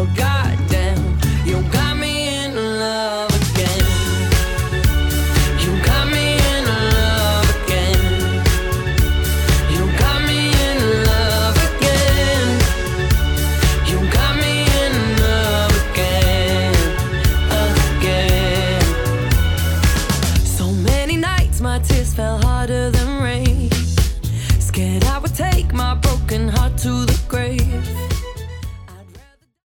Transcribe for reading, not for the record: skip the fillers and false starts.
well, goddamn, you got me in love again. You got me in love again. You got me in love again. You got me in love again, again. So many nights my tears fell harder than rain. Scared I would take my broken heart to the grave.